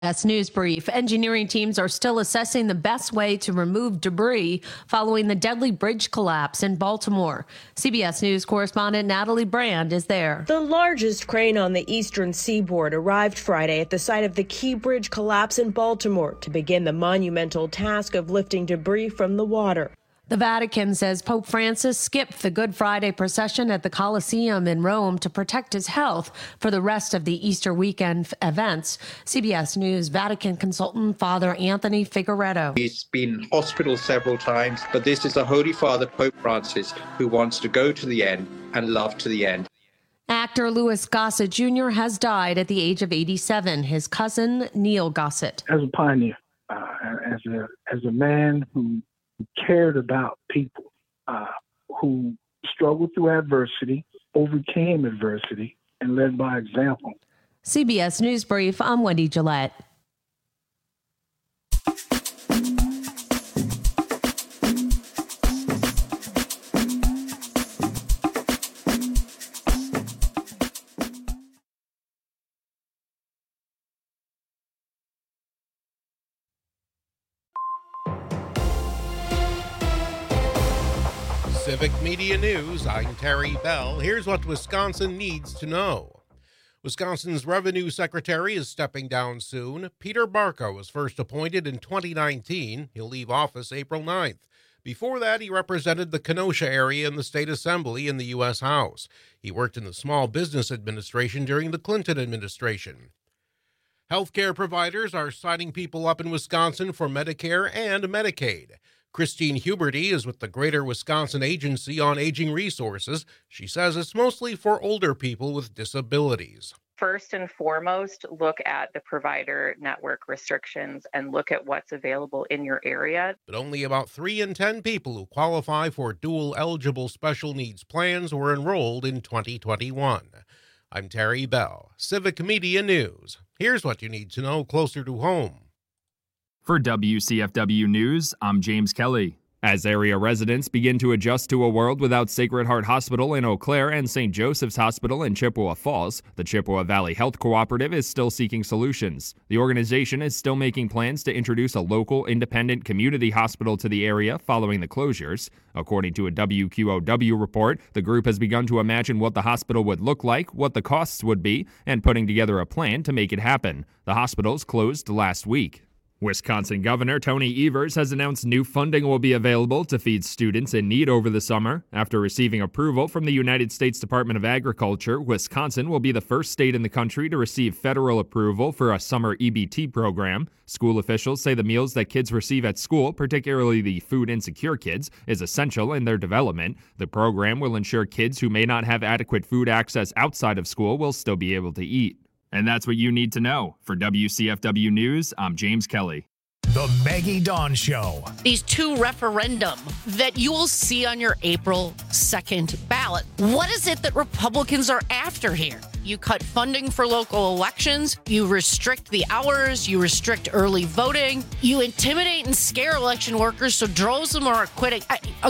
News brief. Engineering teams are still assessing the best way to remove debris following the deadly bridge collapse in Baltimore. CBS News correspondent Natalie Brand is there. The largest crane on the eastern seaboard arrived Friday at the site of the Key Bridge collapse in Baltimore to begin the monumental task of lifting debris from the water. The Vatican says Pope Francis skipped the Good Friday procession at the Colosseum in Rome to protect his health for the rest of the Easter weekend events. CBS News Vatican consultant Father Anthony Figueredo. He's been in hospital several times, but this is the Holy Father, Pope Francis, who wants to go to the end and love to the end. Actor Louis Gossett Jr. has died at the age of 87. His cousin, Neil Gossett. As a pioneer, as a man who cared about people, who struggled through adversity, overcame adversity, and led by example. CBS News Brief, I'm Wendy Gillette. Civic Media News, I'm Terry Bell. Here's what Wisconsin needs to know. Wisconsin's Revenue Secretary is stepping down soon. Peter Barca was first appointed in 2019. He'll leave office April 9th. Before that, he represented the Kenosha area in the state assembly in the U.S. House. He worked in the Small Business Administration during the Clinton administration. Healthcare providers are signing people up in Wisconsin for Medicare and Medicaid. Christine Huberty is with the Greater Wisconsin Agency on Aging Resources. She says it's mostly for older people with disabilities. First and foremost, look at the provider network restrictions and look at what's available in your area. But only about 3 in 10 people who qualify for dual eligible special needs plans were enrolled in 2021. I'm Terry Bell, Civic Media News. Here's what you need to know closer to home. For WCFW News, I'm James Kelly. As area residents begin to adjust to a world without Sacred Heart Hospital in Eau Claire and St. Joseph's Hospital in Chippewa Falls, the Chippewa Valley Health Cooperative is still seeking solutions. The organization is still making plans to introduce a local, independent community hospital to the area following the closures. According to a WQOW report, the group has begun to imagine what the hospital would look like, what the costs would be, and putting together a plan to make it happen. The hospitals closed last week. Wisconsin Governor Tony Evers has announced new funding will be available to feed students in need over the summer. After receiving approval from the United States Department of Agriculture, Wisconsin will be the first state in the country to receive federal approval for a summer EBT program. School officials say the meals that kids receive at school, particularly the food insecure kids, is essential in their development. The program will ensure kids who may not have adequate food access outside of school will still be able to eat. And that's what you need to know. For WCFW News, I'm James Kelly. The Maggie Dawn Show. These 2 referendum that you will see on your April 2nd ballot. What is it that Republicans are after here? You cut funding for local elections, you restrict the hours, you restrict early voting, you intimidate and scare election workers so droves of them are quitting.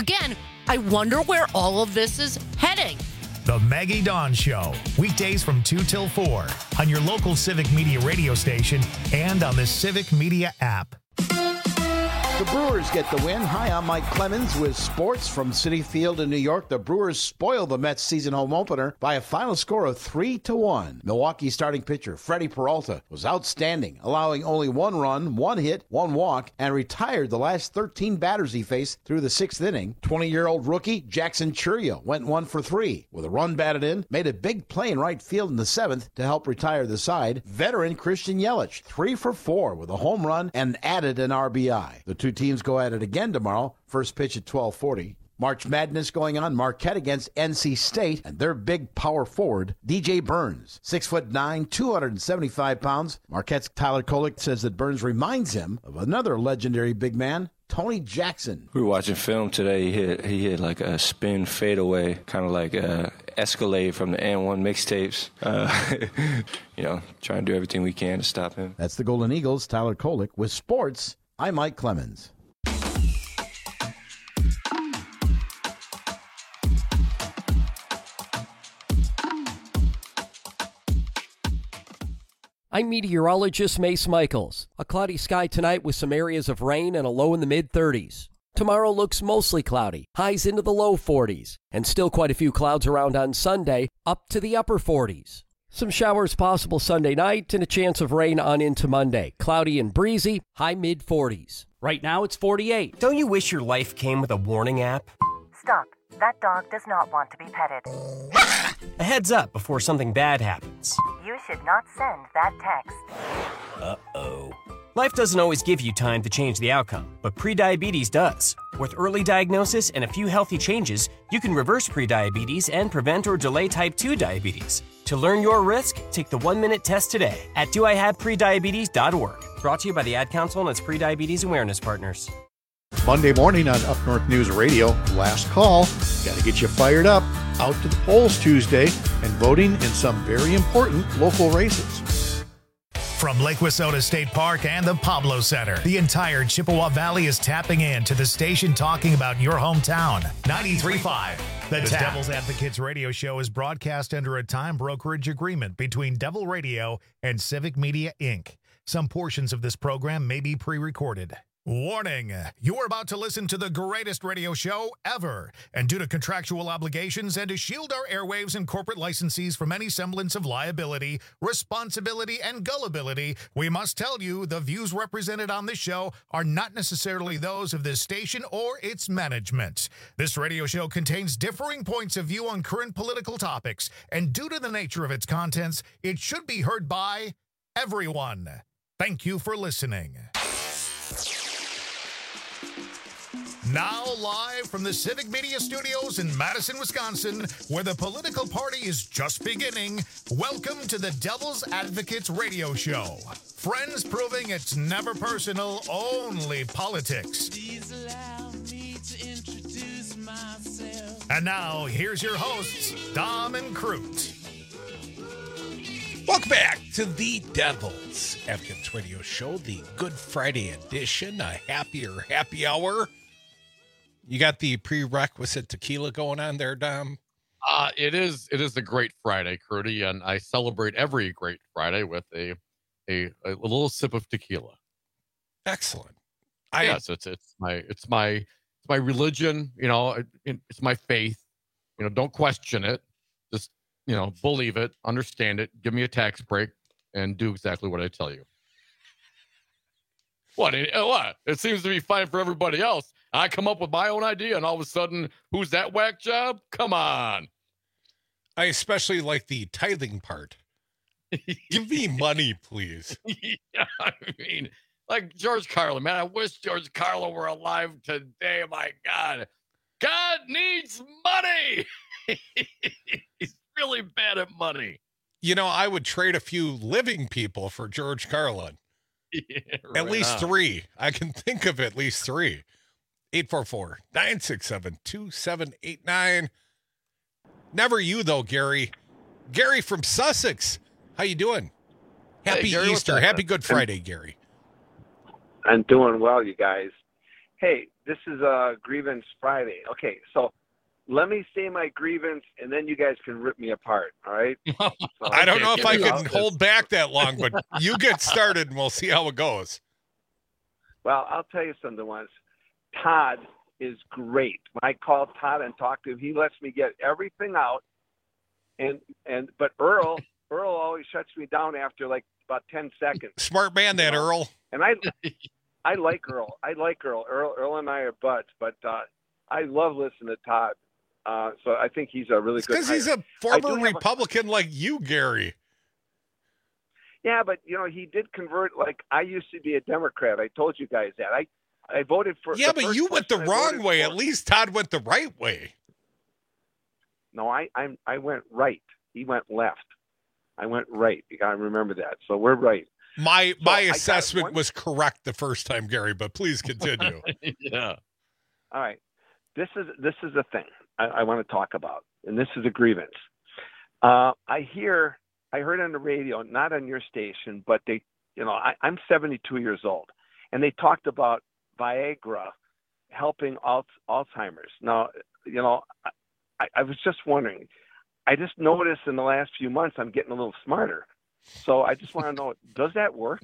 I wonder where all of this is heading. The Maggie Dawn Show, weekdays from 2 till 4 on your local Civic Media radio station and on the Civic Media app. The Brewers get the win. Hi, I'm Mike Clemens with sports from Citi Field in New York. The Brewers spoiled the Mets season home opener by a final score of 3-1. Milwaukee starting pitcher Freddie Peralta was outstanding, allowing only 1 run, 1 hit, 1 walk, and retired the last 13 batters he faced through the 6th inning. 20-year-old rookie Jackson Chourio went 1 for 3 with a run batted in, made a big play in right field in the 7th to help retire the side. Veteran Christian Yelich 3 for 4 with a home run and added an RBI. The two teams go at it again tomorrow. First pitch at 12:40. March Madness going on. Marquette against NC State and their big power forward, DJ Burns. 6'9", 275 pounds. Marquette's Tyler Kolek says that Burns reminds him of another legendary big man, Tony Jackson. We were watching film today. He hit like a spin fadeaway, kind of like Escalade from the N1 mixtapes. Trying to do everything we can to stop him. That's the Golden Eagles, Tyler Kolek. With sports, I'm Mike Clemens. I'm meteorologist Mace Michaels. A cloudy sky tonight with some areas of rain and a low in the mid-30s. Tomorrow looks mostly cloudy, highs into the low 40s, and still quite a few clouds around on Sunday, up to the upper 40s. Some showers possible Sunday night and a chance of rain on into Monday. Cloudy and breezy, high mid-40s. Right now it's 48. Don't you wish your life came with a warning app? Stop. That dog does not want to be petted. A heads up before something bad happens. You should not send that text. Uh-oh. Life doesn't always give you time to change the outcome, but prediabetes does. With early diagnosis and a few healthy changes, you can reverse prediabetes and prevent or delay type 2 diabetes. To learn your risk, take the 1-minute test today at doihaveprediabetes.org. Brought to you by the Ad Council and its prediabetes awareness partners. Monday morning on Up North News Radio, last call. Got to get you fired up. Out to the polls Tuesday and voting in some very important local races. From Lake Wissota State Park and the Pablo Center, the entire Chippewa Valley is tapping in to the station talking about your hometown. 93.5. The Devil's Advocates radio show is broadcast under a time brokerage agreement between Devil Radio and Civic Media, Inc. Some portions of this program may be pre-recorded. Warning, you are about to listen to the greatest radio show ever. And due to contractual obligations and to shield our airwaves and corporate licensees from any semblance of liability, responsibility, and gullibility, we must tell you the views represented on this show are not necessarily those of this station or its management. This radio show contains differing points of view on current political topics, and due to the nature of its contents, it should be heard by everyone. Thank you for listening. Now live from the Civic Media Studios in Madison, Wisconsin, where the political party is just beginning, welcome to the Devil's Advocates radio show. Friends proving it's never personal, only politics. Please allow me to introduce myself. And now, here's your hosts, Dom and Crute. Welcome back to the Devil's Advocates radio show, the Good Friday edition, a happier happy hour. You got the prerequisite tequila going on there, Dom? It is a great Friday, Crudy, and I celebrate every great Friday with a little sip of tequila. Excellent. Yes, it's my religion. You know, it's my faith. You know, don't question it. Just believe it, understand it. Give me a tax break, and do exactly what I tell you. What? It seems to be fine for everybody else. I come up with my own idea, and all of a sudden, who's that whack job? Come on. I especially like the tithing part. Give me money, please. Yeah, I mean, like George Carlin, man. I wish George Carlin were alive today. My God. God needs money. He's really bad at monmoney. You know, I would trade a few living people for George Carlin. Yeah, at least three. I can think of at least three. 844-967-2789. Never you, though, Gary. Gary from Sussex. How you doing? Happy Gary, Easter. Happy Good Friday, Gary. I'm doing well, you guys. Hey, this is a Grievance Friday. Okay, so let me say my grievance, and then you guys can rip me apart, all right? So, I don't know if I can hold back that long, but you get started, and we'll see how it goes. Well, I'll tell you something once. Todd is great. When I call Todd and talk to him, he lets me get everything out. But Earl always shuts me down after like about 10 seconds. Smart man, that Earl. And I like Earl. Earl and I are buds, but I love listening to Todd. So I think he's a really good. Because he's a former Republican like you, Gary. Yeah, but he did convert. Like I used to be a Democrat. I told you guys that. I voted for. Yeah, but you went the wrong way. At least Todd went the right way. No, I went right. He went left. I went right. You gotta remember that. So we're right. My assessment was correct the first time, Gary. But please continue. Yeah. All right. This is the thing I want to talk about, and this is a grievance. I heard on the radio, not on your station, but they, I'm 72 years old, and they talked about Viagra helping Alzheimer's. Now, I was just wondering. I just noticed in the last few months I'm getting a little smarter. So I just want to know, does that work?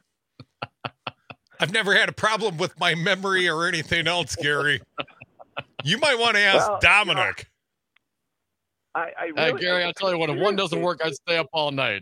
I've never had a problem with my memory or anything else, Gary. You might want to ask Dominic. I really, Gary, I'll tell you what, if one doesn't work, I'd stay up all night.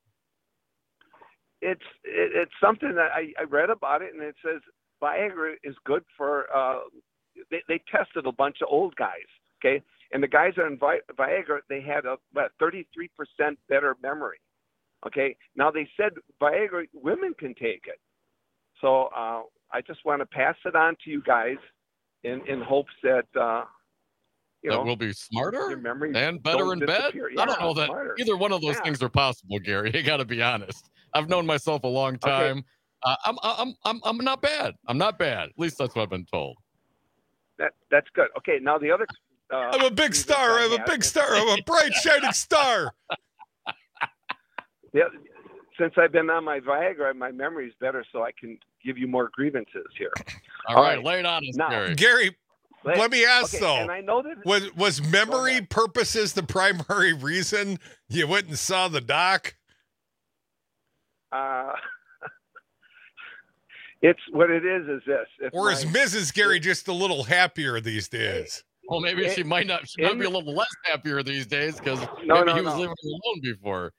It's something that I read about it, and it says Viagra is good for, they tested a bunch of old guys, okay? And the guys on Viagra, they had a 33% better memory, okay? Now they said Viagra, women can take it. So I just want to pass it on to you guys in hopes that, we'll be smarter and better don't in bed. disappear. I don't know that smarter. either one of those things are possible, Gary. You got to be honest. I've known myself a long time. Okay. I'm not bad. I'm not bad. At least that's what I've been told. That's good. Okay, now the other. I'm a big star. I'm a big star. I'm a bright, shining star. Yeah, since I've been on my Viagra, my memory is better, so I can give you more grievances here. All right, lay it on us, Gary. Gary, let me ask though. And I know that was memory purposes the primary reason you went and saw the doc? It's what it is this. Or is Mrs. Gary just a little happier these days? Well, maybe she might not. She might be a little less happier these days because maybe he was living alone before.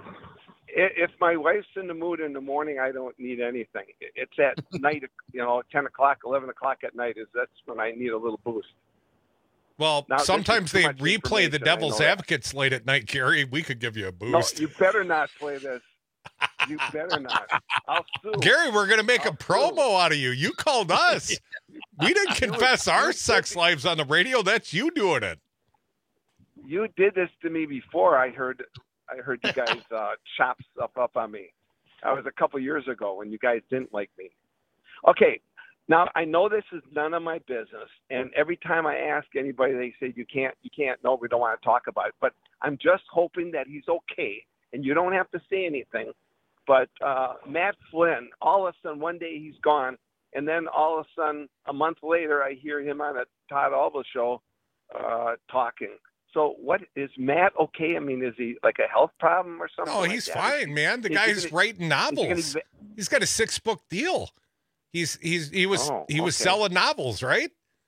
If my wife's in the mood in the morning, I don't need anything. It's at night, 10 o'clock, 11 o'clock at night that's when I need a little boost. Well, now, sometimes they replay the Devil's Advocates late at night, Gary. We could give you a boost. No, you better not play this. You better not. I'll sue. Gary, we're going to make a promo out of you. You called us. We didn't confess our sex lives on the radio. That's you doing it. You did this to me before. I heard you guys chop stuff up on me. That was a couple years ago when you guys didn't like me. Okay, now I know this is none of my business, and every time I ask anybody, they say you can't. No, we don't want to talk about it. But I'm just hoping that he's okay, and you don't have to say anything. But Matt Flynn, all of a sudden one day he's gone, and then all of a sudden a month later I hear him on a Todd Alba show talking. So what is Matt okay? I mean, is he like a health problem or something? No, he's fine, man. The guy's writing novels. He's got a 6-book deal. He was selling novels, right?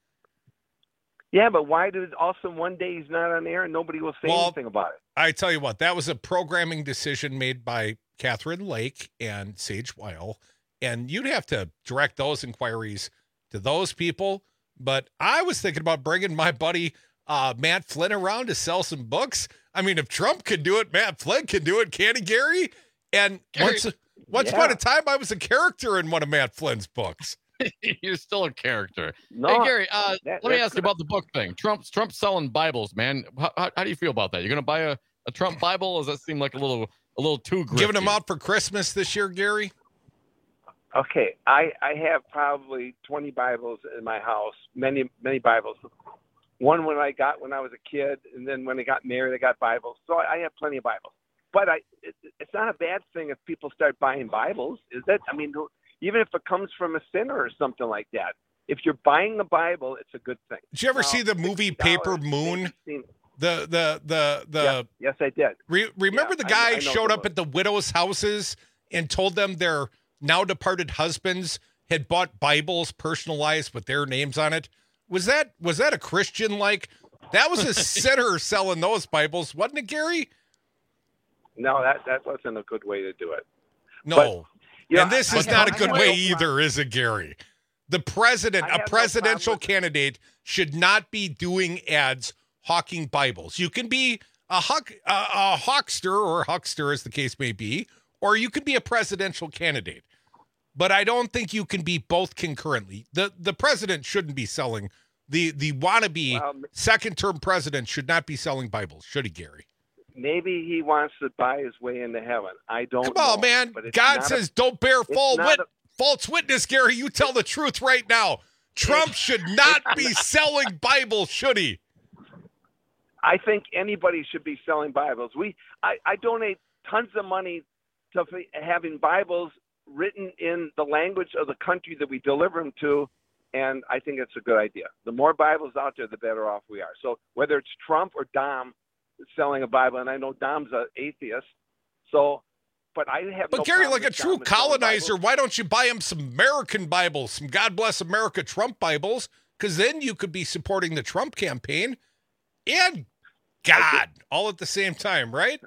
Yeah, but why did all of a sudden one day he's not on air and nobody will say anything about it? I tell you what, that was a programming decision made by Catherine Lake and Sage Weil, and you'd have to direct those inquiries to those people. But I was thinking about bringing my buddy Matt Flynn around to sell some books. I mean, if Trump could do it, Matt Flynn can do it, can he, Gary? And once upon a time, I was a character in one of Matt Flynn's books. You're still a character. No, hey, Gary, let me ask you about the book thing. Trump's selling Bibles, man. How do you feel about that? You're going to buy a Trump Bible? Or does that seem like a little too grifty? Giving them out for Christmas this year, Gary? Okay, I have probably 20 Bibles in my house, many Bibles. One when I was a kid, and then when I got married, I got Bibles. So I have plenty of Bibles. But it's not a bad thing if people start buying Bibles, is it? I mean, even if it comes from a sinner or something like that. If you're buying the Bible, it's a good thing. Did you ever see the movie Paper Moon? Yes, I did. Remember the guy showed up at the widows' houses and told them their now departed husbands had bought Bibles personalized with their names on it? Was that a Christian like? That was a sinner selling those Bibles, wasn't it, Gary? No, that wasn't a good way to do it. No. But, and this is not a good way either, is it, Gary? The president, a presidential candidate, should not be doing ads hawking Bibles. You can be a hawkster or huckster, as the case may be, or you could be a presidential candidate. But I don't think you can be both concurrently. The president shouldn't be selling, the wannabe second-term president should not be selling Bibles, should he, Gary? Maybe he wants to buy his way into heaven. I don't know. Come on, man. God says don't bear false witness, Gary. You tell the truth right now. Trump should not be selling Bibles, should he? I think anybody should be selling Bibles. I donate tons of money to having Bibles written in the language of the country that we deliver them to, and I think it's a good idea. The more Bibles out there, the better off we are. So whether it's Trump or Dom selling a Bible, and I know Dom's an atheist, so but I have. But no Gary, problem like a with true John Macedonia colonizer, Bibles. why don't you buy him some American Bibles, some God Bless America Trump Bibles? Because then you could be supporting the Trump campaign and God all at the same time, right?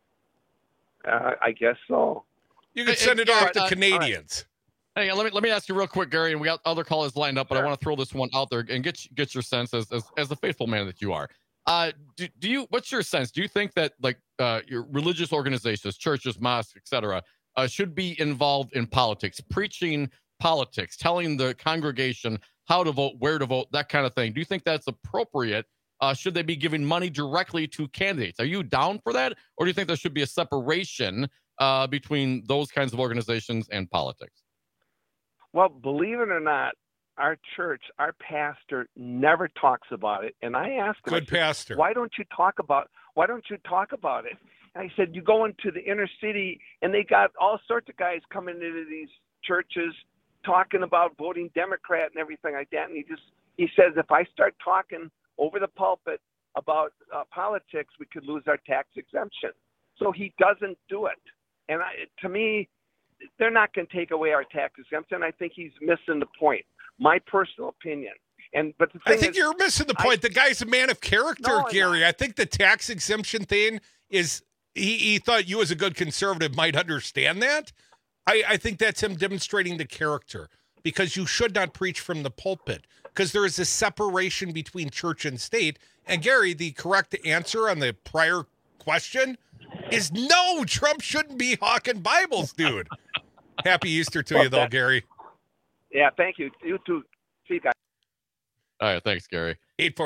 I guess so. You could send it off to Canadians. Hey, let me ask you real quick, Gary, and we got other callers lined up, but I want to throw this one out there and get your sense as a faithful man that you are. Do you? What's your sense? Do you think that like your religious organizations, churches, mosques, etc., should be involved in politics, preaching politics, telling the congregation how to vote, where to vote, that kind of thing? Do you think that's appropriate? Should they be giving money directly to candidates? Are you down for that, or do you think there should be a separation between those kinds of organizations and politics? Well, believe it or not, our church, our pastor never talks about it. And I asked him, Good pastor. why don't you talk about it? And I said, you go into the inner city and they got all sorts of guys coming into these churches talking about voting Democrat and everything like that. And he says, if I start talking over the pulpit about politics, we could lose our tax exemption. So he doesn't do it. And to me, they're not going to take away our tax exemption. I think he's missing the point. My personal opinion. But the thing I think you're missing the point. The guy's a man of character, Gary. I think the tax exemption thing is he thought you as a good conservative might understand that. I think that's him demonstrating the character, because you should not preach from the pulpit, because there is a separation between church and state. And Gary, the correct answer on the prior question is no, Trump shouldn't be hawking Bibles, dude. Happy Easter to you, though, Gary. Yeah, thank you. You too. See you guys. All right, thanks, Gary.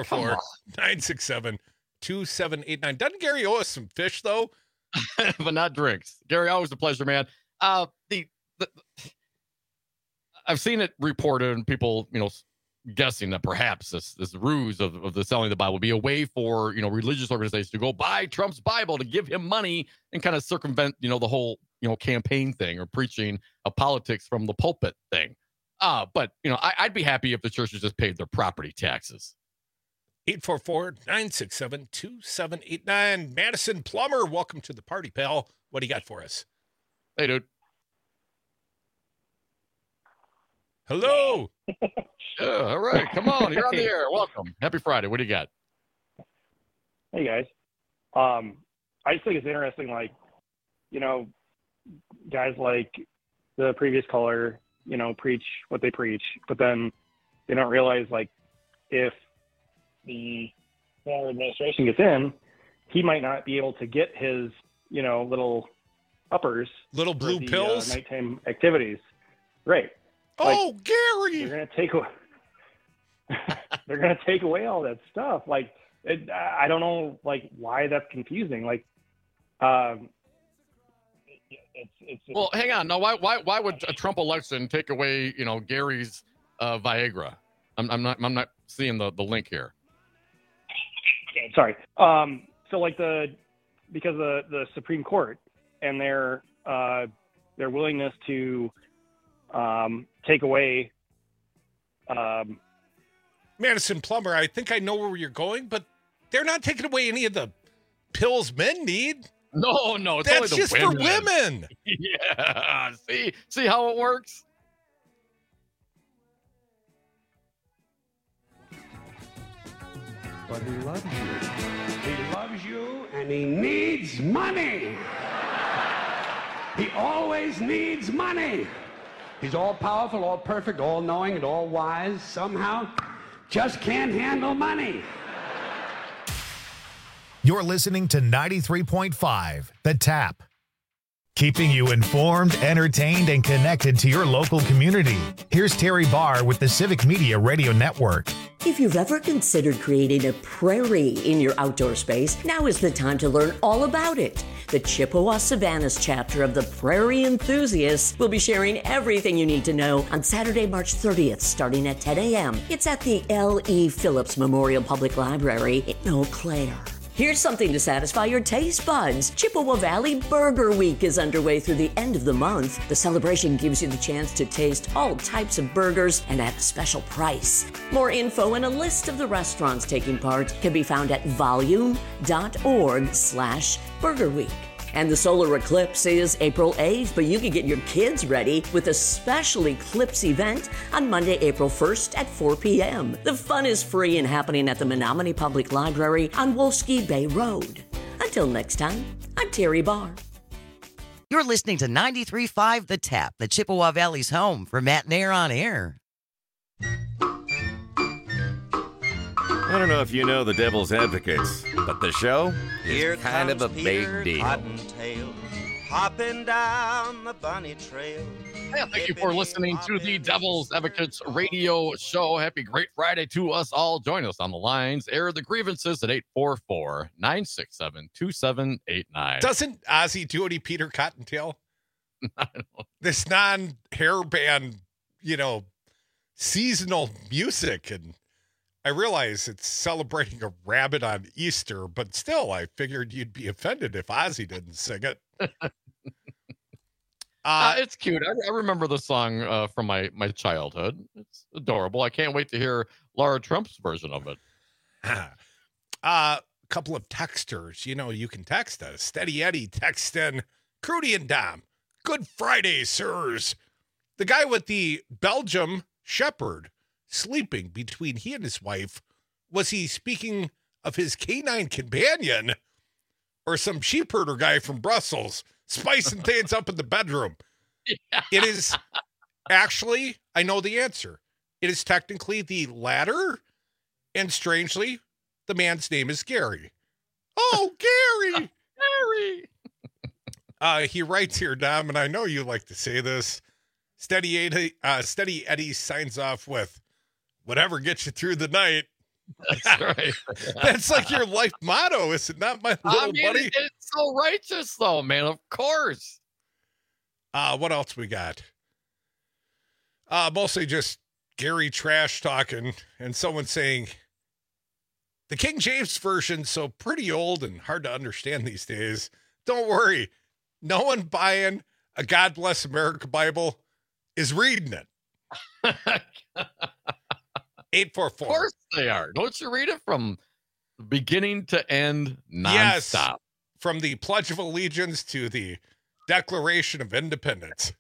844-967-2789. Doesn't Gary owe us some fish, though? But not drinks. Gary, always a pleasure, man. I've seen it reported and people, guessing that perhaps this ruse of the selling the Bible would be a way for, religious organizations to go buy Trump's Bible to give him money and kind of circumvent, the whole, campaign thing or preaching a politics from the pulpit thing. But, I'd be happy if the churches just paid their property taxes. 844-967-2789. Madison Plummer, welcome to the party, pal. What do you got for us? Hey, dude. Hello. All right. Come on. You're on the air. Welcome. Happy Friday. What do you got? Hey, guys. I just think it's interesting, guys like the previous caller, preach what they preach, but then they don't realize, if the administration gets in, he might not be able to get his, little uppers. Little blue pills? Nighttime activities. Right. Oh, Gary! They're going to take away all that stuff. I don't know, why that's confusing. Well, hang on. No, why would a Trump election take away, Gary's Viagra? I'm not seeing the link here. Okay, sorry. Because the Supreme Court and their willingness to take away. Madison Plummer, I think I know where you're going, but they're not taking away any of the pills men need. No, it's that's only the just women. for women. Yeah, see how it works. But he loves you. He loves you, and he needs money. He always needs money. He's all powerful, all perfect, all knowing, and all wise. Somehow, just can't handle money. You're listening to 93.5 The Tap. Keeping you informed, entertained, and connected to your local community. Here's Terry Barr with the Civic Media Radio Network. If you've ever considered creating a prairie in your outdoor space, now is the time to learn all about it. The Chippewa Savannas chapter of the Prairie Enthusiasts will be sharing everything you need to know on Saturday, March 30th, starting at 10 a.m. It's at the L.E. Phillips Memorial Public Library in Eau Claire. Here's something to satisfy your taste buds. Chippewa Valley Burger Week is underway through the end of the month. The celebration gives you the chance to taste all types of burgers and at a special price. More info and a list of the restaurants taking part can be found at volume.org/Burger Week. And the solar eclipse is April 8th, but you can get your kids ready with a special eclipse event on Monday, April 1st at 4 p.m. The fun is free and happening at the Menominee Public Library on Wolski Bay Road. Until next time, I'm Terry Barr. You're listening to 93.5 The Tap, the Chippewa Valley's home for Matt Nair on Air. I don't know if you know the Devil's Advocates, but the show is kind of a big deal. Cottontail, hopping down the bunny trail. Yeah, thank you for listening to the Devil's Advocates radio show. Happy Great Friday to us all. Join us on the lines. Air the grievances at 844-967-2789. Doesn't Ozzy do any Peter Cottontail? This non-hair band, seasonal music. And I realize it's celebrating a rabbit on Easter, but still, I figured you'd be offended if Ozzy didn't sing it. It's cute. I remember the song from my childhood. It's adorable. I can't wait to hear Laura Trump's version of it. Couple of texters. You can text us. Steady Eddie text in, Crudy and Dom. Good Friday, sirs. The guy with the Belgium Shepherd sleeping between he and his wife, was he speaking of his canine companion or some sheep herder guy from Brussels spicing things up in the bedroom? Yeah. It is actually, I know the answer. It is technically the latter, and strangely, the man's name is Gary. Oh, Gary! Gary! He writes here, Dom, and I know you like to say this. Steady Eddie signs off with, whatever gets you through the night. That's right. That's like your life motto, is it not, my little buddy? It's so righteous, though, man. Of course. What else we got? Mostly just Gary trash talking and someone saying, the King James version's so pretty old and hard to understand these days. Don't worry. No one buying a God Bless America Bible is reading it. 844. Of course they are. Don't you read it from beginning to end, nonstop? Yes, from the Pledge of Allegiance to the Declaration of Independence.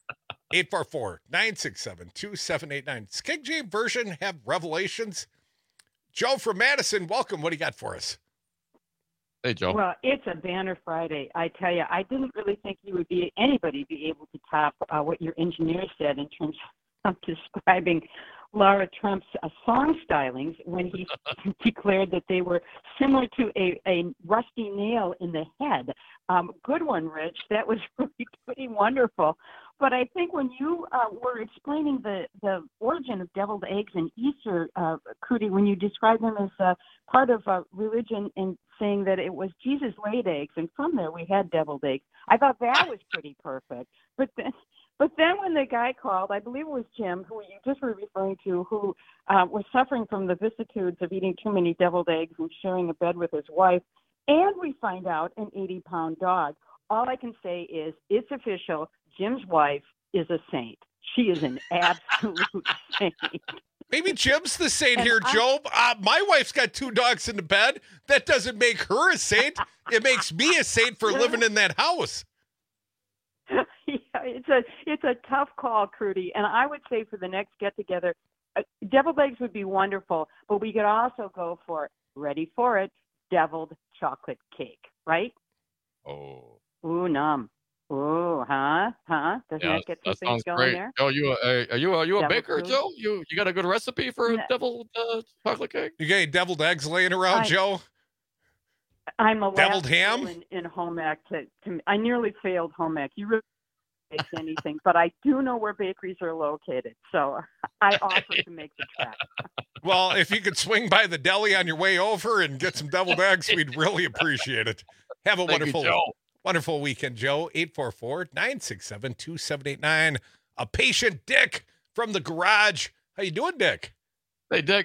844-967-2789. Does King James version have revelations? Joe from Madison, welcome. What do you got for us? Hey, Joe. Well, it's a banner Friday. I tell you, I didn't really think anybody be able to top what your engineer said in terms of describing Laura Trump's song stylings when he declared that they were similar to a rusty nail in the head. Good one, Rich. That was really pretty wonderful. But I think when you were explaining the origin of deviled eggs and Easter, Crudy, when you described them as part of religion and saying that it was Jesus laid eggs, and from there we had deviled eggs, I thought that was pretty perfect. But then when the guy called, I believe it was Jim, who you just were referring to, who was suffering from the vicissitudes of eating too many deviled eggs and sharing a bed with his wife, and we find out an 80-pound dog, all I can say is it's official. Jim's wife is a saint. She is an absolute saint. Maybe Jim's the saint here, Joe. My wife's got 2 dogs in the bed. That doesn't make her a saint. It makes me a saint for living in that house. Yeah, it's a tough call, Crudy. And I would say for the next get-together, deviled eggs would be wonderful, but we could also go for, ready for it, deviled chocolate cake, right? Oh. Ooh, numb. Ooh, huh? Doesn't that get some things going great. there? Joe, are you a baker, food? Joe? You got a good recipe for deviled chocolate cake? You got any deviled eggs laying around, Joe? I'm a deviled ham in home ec. I nearly failed home ec. You really don't make anything, but I do know where bakeries are located, so I offer to make the trek. Well, if you could swing by the deli on your way over and get some deviled eggs, we'd really appreciate it. Have a wonderful weekend, Joe. 844-967-2789. A patient Dick from the garage. How you doing, Dick? Hey, Dick.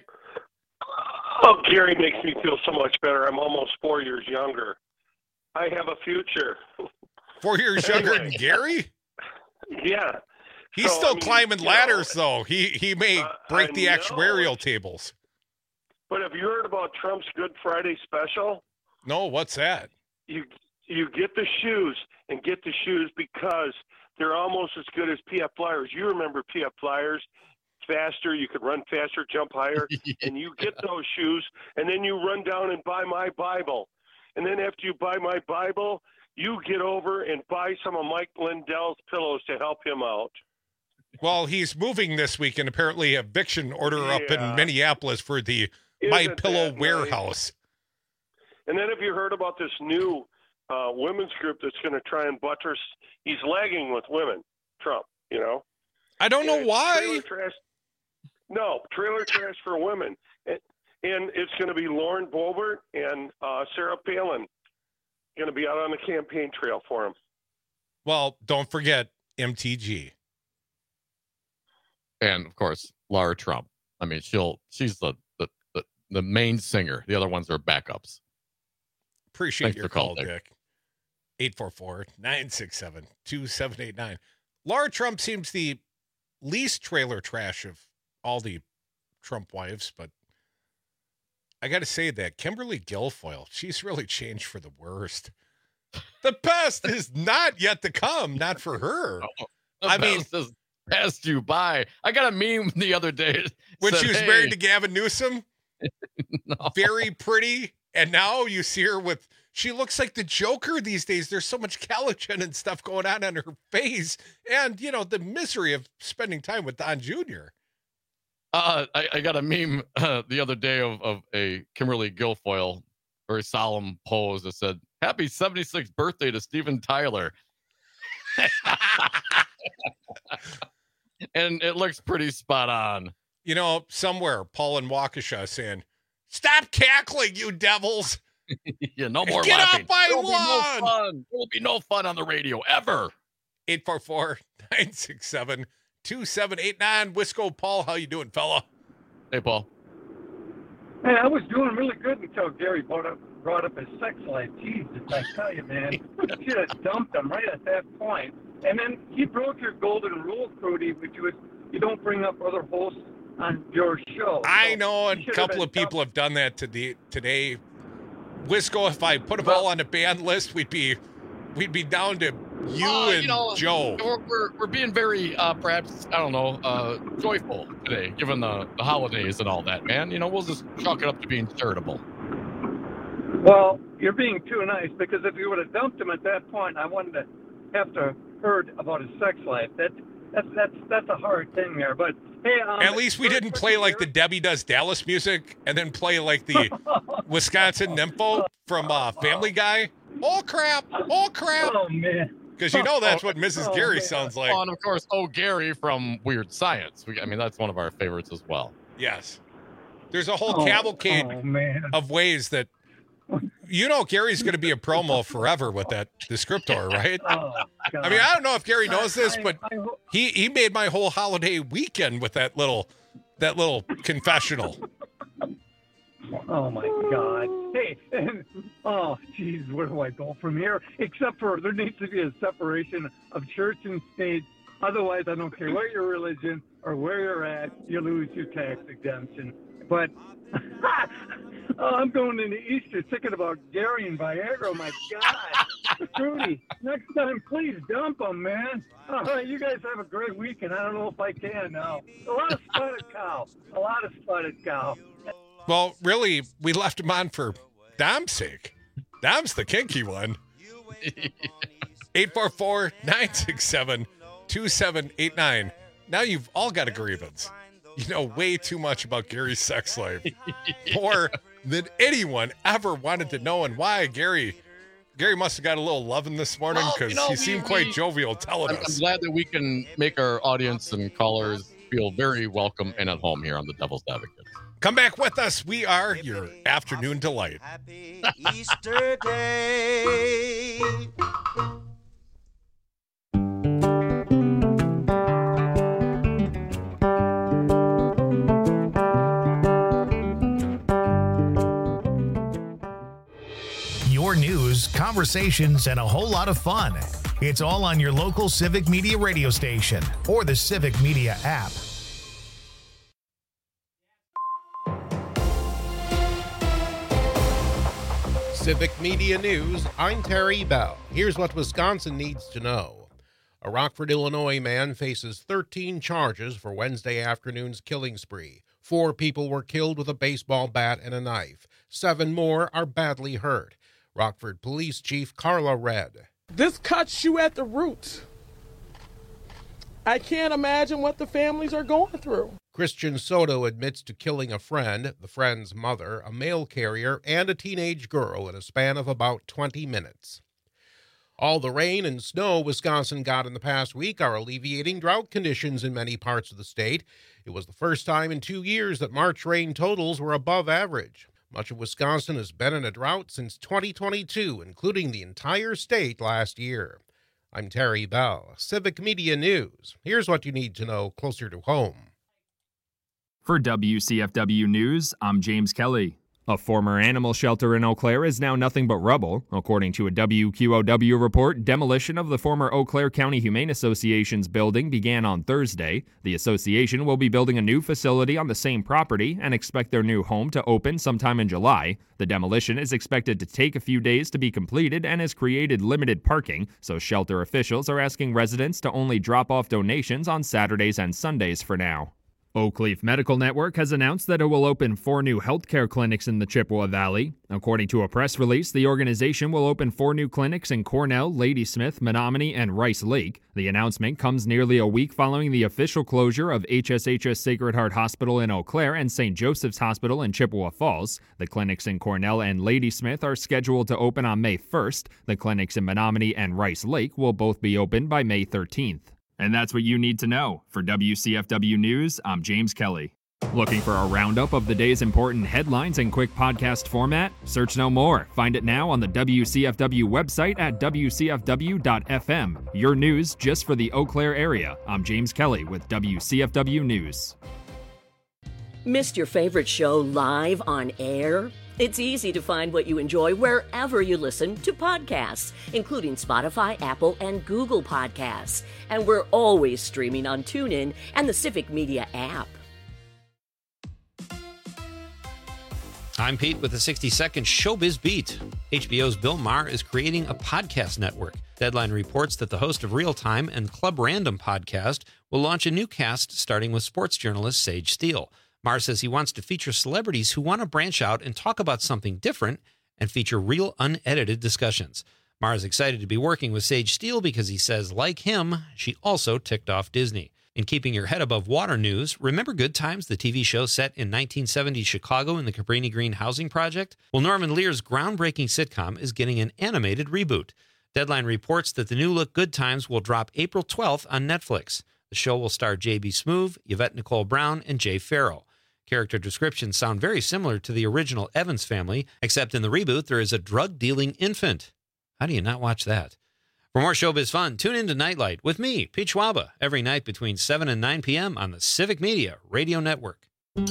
Oh, Gary makes me feel so much better. I'm almost 4 years younger. I have a future. 4 years younger than Gary? Yeah. He's still climbing ladders, though. He may break the actuarial tables. But have you heard about Trump's Good Friday special? No, what's that? You you get the shoes and get the shoes because they're almost as good as PF Flyers. You remember PF Flyers? Faster, you could run faster, jump higher, and you get those shoes, and then you run down and buy my Bible. And then after you buy my Bible, you get over and buy some of Mike Lindell's pillows to help him out. Well, he's moving this week, and apparently eviction order up in Minneapolis for the My Pillow warehouse. And then have you heard about this new women's group that's going to try and buttress? He's lagging with women, Trump, you know? I don't know why. Trailer trash for women. And it's going to be Lauren Boebert and Sarah Palin going to be out on the campaign trail for him. Well, don't forget MTG. And, of course, Lara Trump. I mean, she's the main singer. The other ones are backups. Appreciate Thanks your call, Dick. 844-967-2789. Lara Trump seems the least trailer trash of all the Trump wives, but I got to say that Kimberly Guilfoyle, she's really changed for the worst. The best is not yet to come, not for her. I mean, just passed you by. I got a meme the other day when said, she was married to Gavin Newsom. No. Very pretty, and now you see her with. She looks like the Joker these days. There's so much collagen and stuff going on her face, and the misery of spending time with Don Jr. I got a meme the other day of a Kimberly Guilfoyle, very solemn pose that said, "Happy 76th birthday to Steven Tyler." And it looks pretty spot on. Somewhere, Paul and Waukesha saying, "Stop cackling, you devils." Yeah, no more Get laughing. off my There will be no lawn. fun. There will be no fun on the radio ever. 844-967-2789. Wisco Paul, how you doing, fella? Hey, Paul. Hey, I was doing really good until Gary brought up his sex life. Jesus, I tell you, man. You should have dumped him right at that point. And then he broke your golden rule, Crudy, which was you don't bring up other hosts on your show. I know a couple of people have done that today. Wisco, if I put them all on a ban list, we'd be down to you and Joe. We're being very perhaps joyful today, given the holidays and all that, man. We'll just chalk it up to being charitable. Well, you're being too nice because if you would have dumped him at that point, I wouldn't have to heard about his sex life. That's a hard thing there. But hey, at least we didn't play like the Debbie Does Dallas music and then play like the Wisconsin nympho from Family Guy. Oh crap! Oh crap! Oh man! Because that's what Mrs. Gary sounds like. Oh, and of course, Gary from Weird Science. That's one of our favorites as well. Yes. There's a whole cavalcade of ways that Gary's going to be a promo forever with that descriptor, right? I mean, I don't know if Gary knows this, but he made my whole holiday weekend with that little confessional. Oh my God! Hey, oh geez, where do I go from here? Except for there needs to be a separation of church and state. Otherwise, I don't care what your religion or where you're at, you lose your tax exemption. But I'm going into Easter thinking about Gary and Viagra. My God, Trudy, next time please dump them, man. You guys have a great weekend. I don't know if I can now. A lot of spotted cow. Well, really, we left him on for Dom's sake. Dom's the kinky one. 844-967-2789. Now you've all got a grievance. You know way too much about Gary's sex life. More than anyone ever wanted to know. And why Gary must have got a little loving this morning because he seemed quite jovial telling us. I'm glad that we can make our audience and callers feel very welcome and at home here on the Devil's Advocate. Come back with us. We are your afternoon delight. Happy Easter Day. Your news, conversations, and a whole lot of fun. It's all on your local Civic Media radio station or the Civic Media app. Civic Media News, I'm Terry Bell. Here's what Wisconsin needs to know. A Rockford, Illinois man faces 13 charges for Wednesday afternoon's killing spree. 4 people were killed with a baseball bat and a knife. 7 more are badly hurt. Rockford Police Chief Carla Red. This cuts you at the root. I can't imagine what the families are going through. Christian Soto admits to killing a friend, the friend's mother, a mail carrier, and a teenage girl in a span of about 20 minutes. All the rain and snow Wisconsin got in the past week are alleviating drought conditions in many parts of the state. It was the first time in 2 years that March rain totals were above average. Much of Wisconsin has been in a drought since 2022, including the entire state last year. I'm Terry Bell, Civic Media News. Here's what you need to know closer to home. For WCFW News, I'm James Kelly. A former animal shelter in Eau Claire is now nothing but rubble. According to a WQOW report, demolition of the former Eau Claire County Humane Association's building began on Thursday. The association will be building a new facility on the same property and expect their new home to open sometime in July. The demolition is expected to take a few days to be completed and has created limited parking, so shelter officials are asking residents to only drop off donations on Saturdays and Sundays for now. Oakleaf Medical Network has announced that it will open 4 new healthcare clinics in the Chippewa Valley. According to a press release, the organization will open 4 new clinics in Cornell, Ladysmith, Menominee, and Rice Lake. The announcement comes nearly a week following the official closure of HSHS Sacred Heart Hospital in Eau Claire and St. Joseph's Hospital in Chippewa Falls. The clinics in Cornell and Ladysmith are scheduled to open on May 1st. The clinics in Menominee and Rice Lake will both be open by May 13th. And that's what you need to know. For WCFW News, I'm James Kelly. Looking for a roundup of the day's important headlines in quick podcast format? Search no more. Find it now on the WCFW website at WCFW.FM. Your news just for the Eau Claire area. I'm James Kelly with WCFW News. Missed your favorite show live on air? It's easy to find what you enjoy wherever you listen to podcasts, including Spotify, Apple, and Google Podcasts. And we're always streaming on TuneIn and the Civic Media app. I'm Pete with a 60-second Showbiz Beat. HBO's Bill Maher is creating a podcast network. Deadline reports that the host of Real Time and Club Random podcast will launch a new cast starting with sports journalist Sage Steele. Maher says he wants to feature celebrities who want to branch out and talk about something different and feature real, unedited discussions. Maher is excited to be working with Sage Steele because he says, like him, she also ticked off Disney. In keeping your head above water news, remember Good Times, the TV show set in 1970s Chicago in the Cabrini Green housing project? Well, Norman Lear's groundbreaking sitcom is getting an animated reboot. Deadline reports that the new look Good Times will drop April 12th on Netflix. The show will star J.B. Smoove, Yvette Nicole Brown, and Jay Farrell. Character descriptions sound very similar to the original Evans family, except in the reboot there is a drug-dealing infant. How do you not watch that? For more showbiz fun, tune in to Nightlight with me, Pete Schwaba, every night between 7 and 9 p.m. on the Civic Media Radio Network.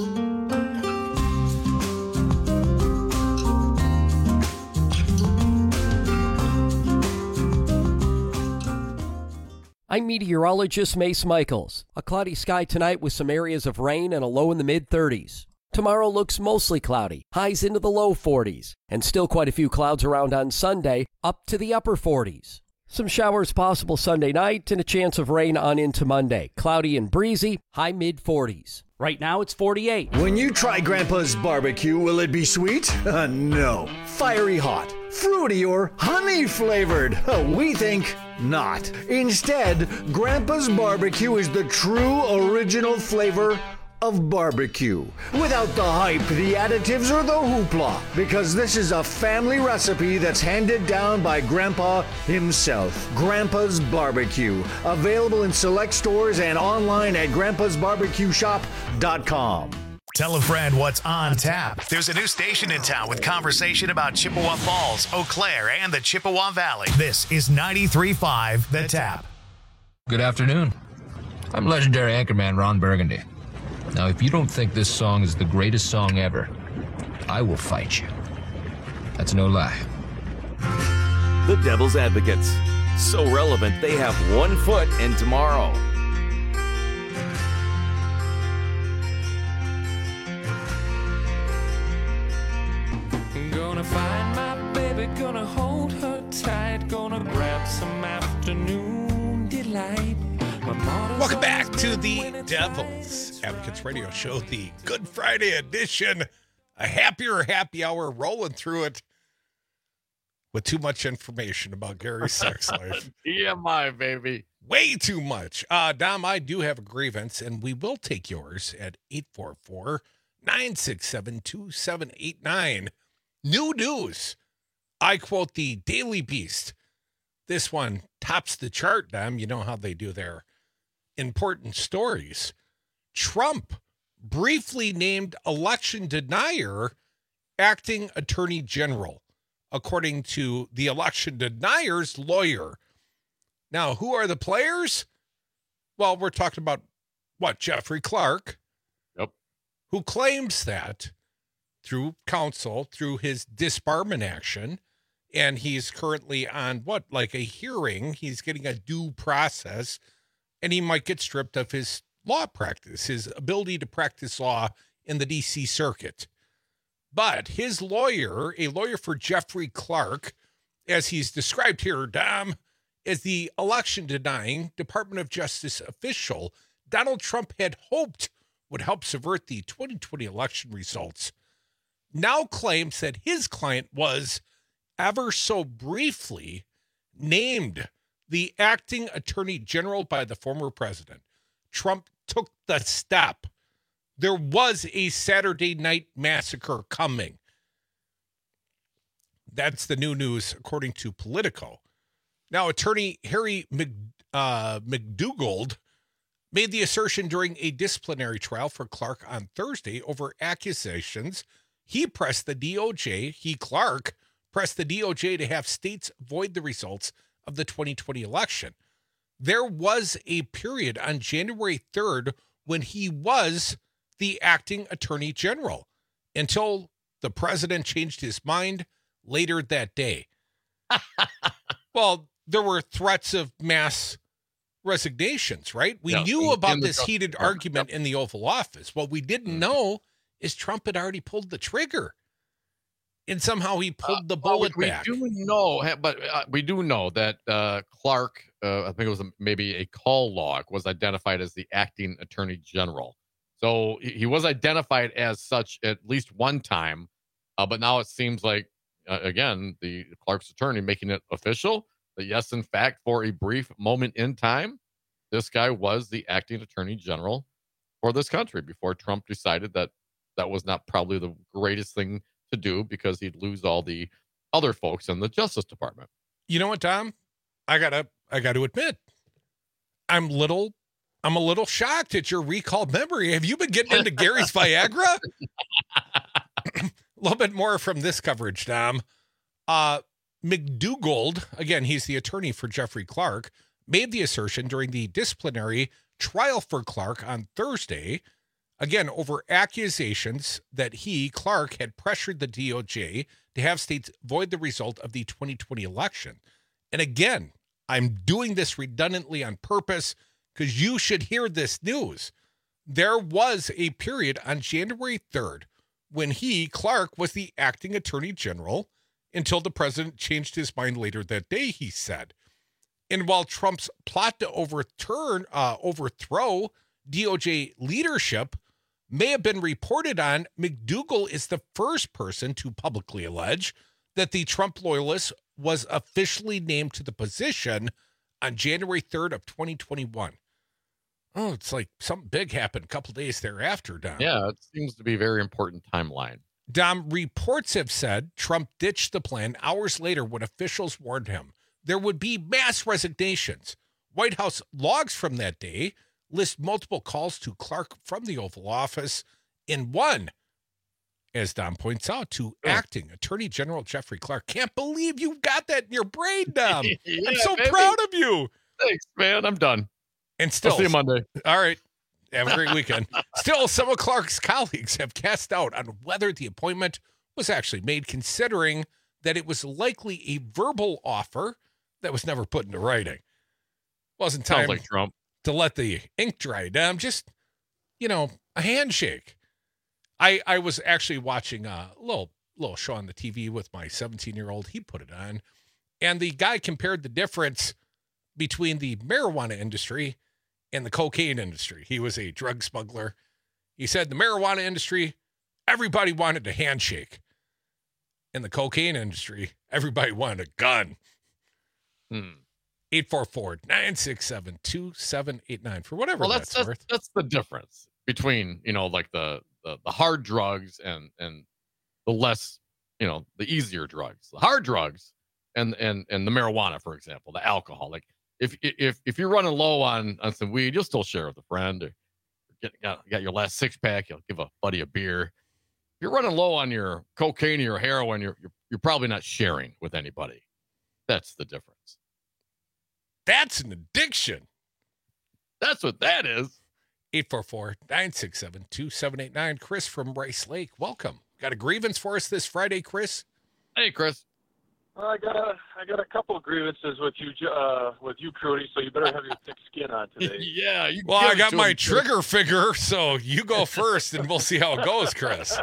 I'm meteorologist Mace Michaels. A cloudy sky tonight with some areas of rain and a low in the mid-30s. Tomorrow looks mostly cloudy, highs into the low 40s, and still quite a few clouds around on Sunday, up to the upper 40s. Some showers possible Sunday night and a chance of rain on into Monday. Cloudy and breezy, high mid-40s. Right now it's 48. When you try Grandpa's barbecue, will it be sweet? No. Fiery hot, fruity, or honey flavored? We think not. Instead, Grandpa's barbecue is the true original flavor of barbecue. Without the hype, the additives, or the hoopla. Because this is a family recipe that's handed down by Grandpa himself. Grandpa's Barbecue. Available in select stores and online at grandpasbarbecueshop.com. Tell a friend what's on tap. There's a new station in town with conversation about Chippewa Falls, Eau Claire, and the Chippewa Valley. This is 93.5 The Tap. Good afternoon. I'm legendary anchorman Ron Burgundy. Now, if you don't think this song is the greatest song ever, I will fight you. That's no lie. The Devil's Advocates. So relevant, they have 1 foot in tomorrow. I'm gonna find my baby Gonna hold her tight, gonna grab some afternoon delight. Welcome back to the Devil's Advocates Radio Show, the Good Friday edition. A happier happy hour, rolling through it with too much information about Gary's sex life. TMI, baby. Way too much. Dom, I do have a grievance, and we will take yours at 844-967-2789. New news. I quote the Daily Beast. This one tops the chart, Dom. You know how they do their important stories. Trump briefly named election denier acting attorney general, according to the election denier's lawyer. Now, who are the players? Well, we're talking about, Jeffrey Clark. Yep. Who claims that through counsel, through his disbarment action, and he's currently on a hearing. He's getting a due process, and he might get stripped of his law practice, his ability to practice law in the D.C. Circuit. But his lawyer, a lawyer for Jeffrey Clark, as he's described here, Dom, as the election-denying Department of Justice official Donald Trump had hoped would help subvert the 2020 election results, now claims that his client was, ever so briefly, named the acting attorney general by the former president. Trump took the step. There was a Saturday night massacre coming. That's the new news, according to Politico. Now, attorney Harry McDougald made the assertion during a disciplinary trial for Clark on Thursday over accusations Clark pressed the DOJ to have states void the results of the 2020 election. There was a period on January 3rd when he was the acting attorney general until the president changed his mind later that day. Well, there were threats of mass resignations, right? We knew about this heated argument in the Oval Office. What we didn't know is Trump had already pulled the trigger. And somehow he pulled the bullet back. We do know that Clark, I think it was maybe a call log, was identified as the acting attorney general. So he was identified as such at least one time. But now it seems like, again, the Clark's attorney making it official that, yes, in fact, for a brief moment in time, this guy was the acting attorney general for this country before Trump decided that that was not probably the greatest thing to do because he'd lose all the other folks in the Justice Department. You know what, Tom? I gotta admit, I'm a little shocked at your recalled memory. Have you been getting into Gary's Viagra? A little bit more from this coverage, Tom. McDougald, again, he's the attorney for Jeffrey Clark, made the assertion during the disciplinary trial for Clark on Thursday, again, over accusations that Clark, had pressured the DOJ to have states void the result of the 2020 election. And again, I'm doing this redundantly on purpose because you should hear this news. There was a period on January 3rd when Clark, was the acting attorney general until the president changed his mind later that day, he said. And while Trump's plot to overthrow DOJ leadership may have been reported on, McDougald is the first person to publicly allege that the Trump loyalist was officially named to the position on January 3rd of 2021. Oh, it's like something big happened a couple days thereafter, Dom. Yeah, it seems to be a very important timeline. Dom, reports have said Trump ditched the plan hours later when officials warned him there would be mass resignations. White House logs from that day list multiple calls to Clark from the Oval Office, in one, as Dom points out, to acting Attorney General Jeffrey Clark. Can't believe you got that in your brain, Dom. Yeah, I'm so baby. proud of you. Thanks, man. I'm done. And still, I'll see you Monday. All right. Have a great weekend. Still, some of Clark's colleagues have cast doubt on whether the appointment was actually made, considering that it was likely a verbal offer that was never put into writing. Wasn't time Sounds like Trump. to let the ink dry down. Just, a handshake. I was actually watching a little little show on the TV with my 17-year-old. He put it on. And the guy compared the difference between the marijuana industry and the cocaine industry. He was a drug smuggler. He said the marijuana industry, everybody wanted a handshake. In the cocaine industry, everybody wanted a gun. 844-967-2789 for whatever that's worth. That's the difference between, like the hard drugs and the less, the easier drugs. The hard drugs and the marijuana, for example, the alcohol. Like if you're running low on some weed, you'll still share with a friend. Or got your last 6-pack, you'll give a buddy a beer. If you're running low on your cocaine or your heroin, you're probably not sharing with anybody. That's the difference. That's an addiction. That's what that is. 844-967-2789. Chris from Rice Lake, welcome. Got a grievance for us this Friday, Chris? Hey, Chris. I got a couple of grievances with you, Crudy. So you better have your thick skin on today. Yeah. Well, I got my trigger finger, so you go first, and we'll see how it goes, Chris.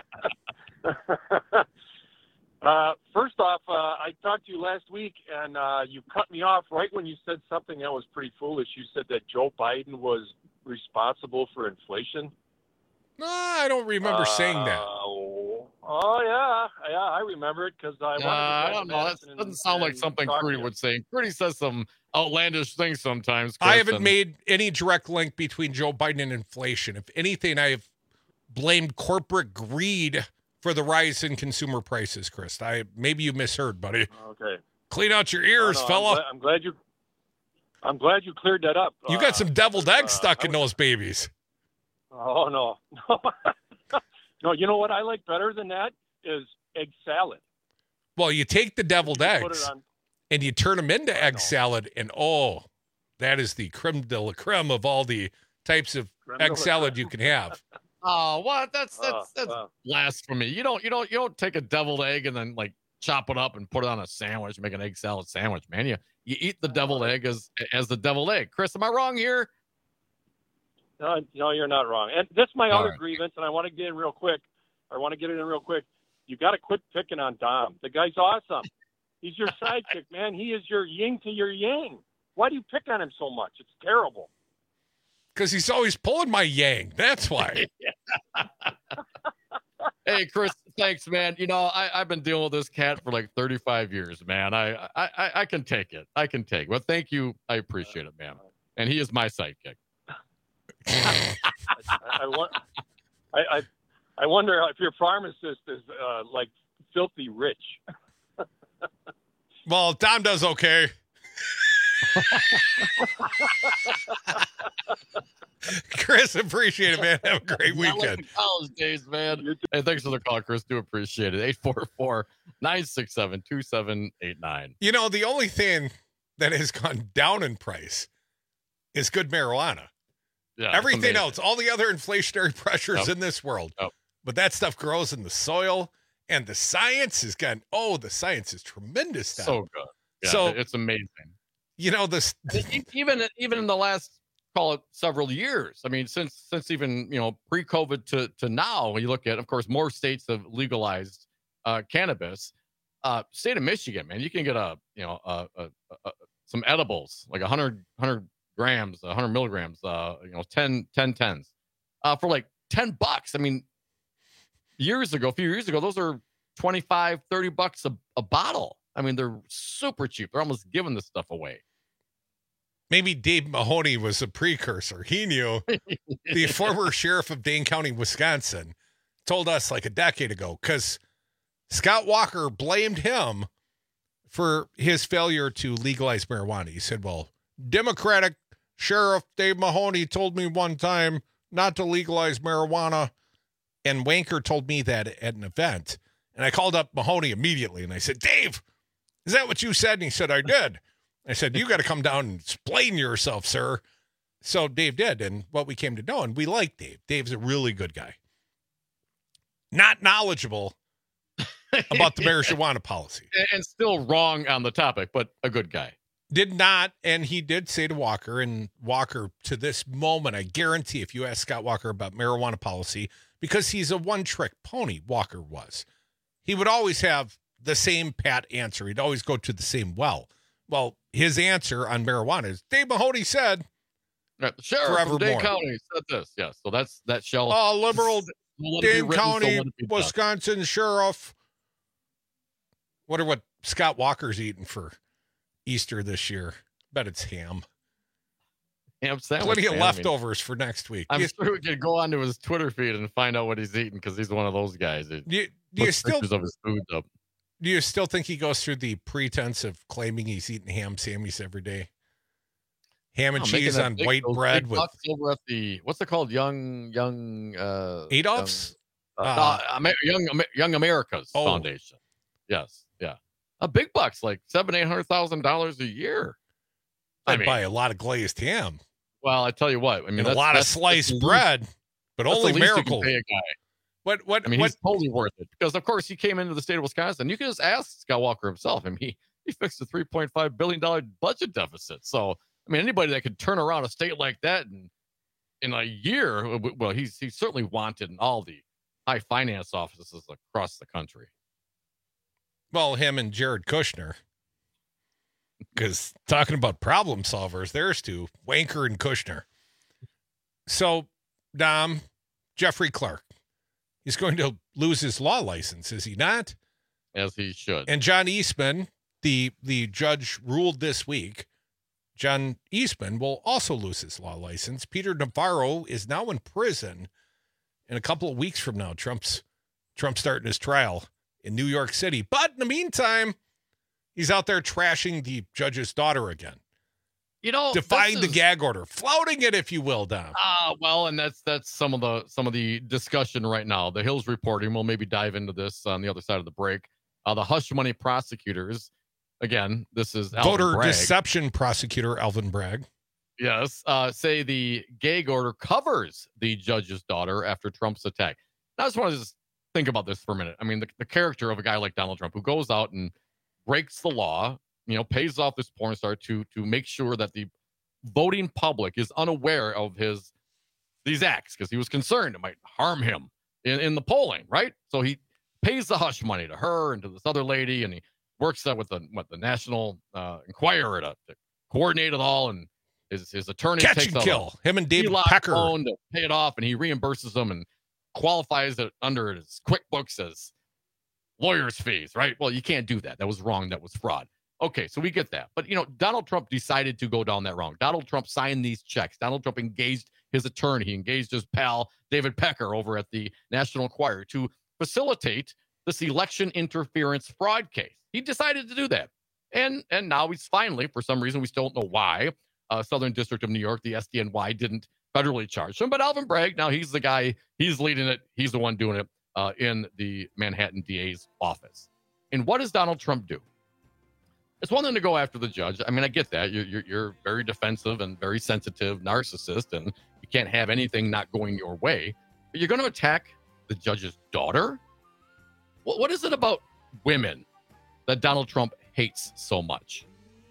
First off, I talked to you last week, and you cut me off right when you said something that was pretty foolish. You said that Joe Biden was responsible for inflation. No, I don't remember saying that. Oh, yeah, I remember it because I don't know. That doesn't sound like something Crudy would say. Crudy says some outlandish things sometimes. Chris, I haven't made any direct link between Joe Biden and inflation. If anything, I have blamed corporate greed for the rise in consumer prices, Chris. Maybe you misheard, buddy. Okay. Clean out your ears, fella. I'm glad you cleared that up. You got some deviled eggs stuck in those babies. Oh, no. No, you know what I like better than that is egg salad. Well, you take the deviled eggs and you turn them into egg salad, and that is the creme de la creme of all the types of egg salad you can have. Oh, what? That's blasphemy. You don't take a deviled egg and then like chop it up and put it on a sandwich, make an egg salad sandwich, man. You eat the deviled egg as the deviled egg. Chris, am I wrong here? No, you're not wrong. And that's my other grievance, and I want to get in real quick. You got to quit picking on Dom. The guy's awesome. He's your sidekick, man. He is your yin to your yang. Why do you pick on him so much? It's terrible. Because he's always pulling my yang. That's why. Hey, Chris, thanks, man. I've been dealing with this cat for like 35 years, man. I can take it. Well, thank you. I appreciate it, man. And he is my sidekick. I wonder if your pharmacist is like filthy rich. Well, Dom does okay. Chris, appreciate it, man. Have a great weekend. College days, man. Hey, thanks for the call, Chris. Do appreciate it. 844-967-2789. The only thing that has gone down in price is good marijuana. Yeah, everything else, all the other inflationary pressures in this world. But that stuff grows in the soil, and the science has gotten, the science is tremendous now. So good. Yeah, so it's amazing. This even in the last, call it, several years. I mean, since even, pre-COVID to now, when you look at, of course, more states have legalized cannabis. State of Michigan, man, you can get some edibles, like 100 grams, 100 milligrams, 10 tens, for like $10. I mean, a few years ago, those are $25-$30 a bottle. I mean, they're super cheap. They're almost giving this stuff away. Maybe Dave Mahoney was a precursor. He knew. The former sheriff of Dane County, Wisconsin, told us like a decade ago, because Scott Walker blamed him for his failure to legalize marijuana. He said, well, Democratic Sheriff Dave Mahoney told me one time not to legalize marijuana. And Wanker told me that at an event. And I called up Mahoney immediately, and I said, Dave, is that what you said? And he said, I did. I said, you got to come down and explain yourself, sir. So Dave did, and what we came to know, and we like Dave. Dave's a really good guy. Not knowledgeable about the marijuana policy. And still wrong on the topic, but a good guy. Did not, and he did say to Walker, and Walker, to this moment, I guarantee if you ask Scott Walker about marijuana policy, because he's a one-trick pony, Walker was. he would always have the same pat answer. He'd always go to the same well. Well, his answer on marijuana is Dave Mahoney said, the sheriff from Dane County said this. Yes, so that shall. Liberal Dane County, Wisconsin sheriff. Wonder what Scott Walker's eating for Easter this year. Bet it's ham. Ham sandwich. Plenty of leftovers for next week. I'm sure we could go onto his Twitter feed and find out what he's eating because he's one of those guys. Do you still pictures of his food up? Do you still think he goes through the pretense of claiming he's eating ham sandwiches every day? Ham and cheese on white bread with over at the what's it called? Young Adolph's? Young America's Foundation. Yes, yeah. A big bucks, like $700,000-$800,000 a year. I'd buy a lot of glazed ham. Well, I tell you what, I mean, a lot of sliced bread, but only Miracle. Pay a guy. What? I mean, he's totally worth it because, of course, he came into the state of Wisconsin. You can just ask Scott Walker himself. I mean, he fixed a $3.5 billion budget deficit. So, I mean, anybody that could turn around a state like that in a year, well, he's certainly wanted in all the high finance offices across the country. Well, him and Jared Kushner. Because talking about problem solvers, there's two, Wanker and Kushner. So, Dom, Jeffrey Clark, he's going to lose his law license, is he not? As he should. And John Eastman, the judge ruled this week, John Eastman will also lose his law license. Peter Navarro is now in prison. In a couple of weeks from now, Trump's starting his trial in New York City. But in the meantime, he's out there trashing the judge's daughter again. You know, defying the gag order, flouting it, if you will, Dom. Well, and that's some of the discussion right now. The Hill's reporting. We'll maybe dive into this on the other side of the break. The hush money prosecutors. Again, this is voter deception prosecutor Alvin Bragg. Yes, say the gag order covers the judge's daughter after Trump's attack. Now, I just want to think about this for a minute. I mean, the character of a guy like Donald Trump who goes out and breaks the law, pays off this porn star to make sure that the voting public is unaware of these acts because he was concerned it might harm him in the polling, right? So he pays the hush money to her and to this other lady, and he works that with the National Enquirer to coordinate it all, and his attorney catch takes and kill him and David Pecker to pay it off, and he reimburses them and qualifies it under his QuickBooks as lawyer's fees, right? Well, you can't do that. That was wrong. That was fraud. Okay, so we get that. But, Donald Trump decided to go down that wrong. Donald Trump signed these checks. Donald Trump engaged his attorney. He engaged his pal, David Pecker, over at the National Enquirer to facilitate this election interference fraud case. He decided to do that. And now he's finally, for some reason, we still don't know why, Southern District of New York, the SDNY, didn't federally charge him. But Alvin Bragg, now he's the guy, he's leading it. He's the one doing it. In the Manhattan DA's office. And what does Donald Trump do? It's one thing to go after the judge. I mean, I get that. You're very defensive and very sensitive narcissist, and you can't have anything not going your way. But you're going to attack the judge's daughter? What is it about women that Donald Trump hates so much?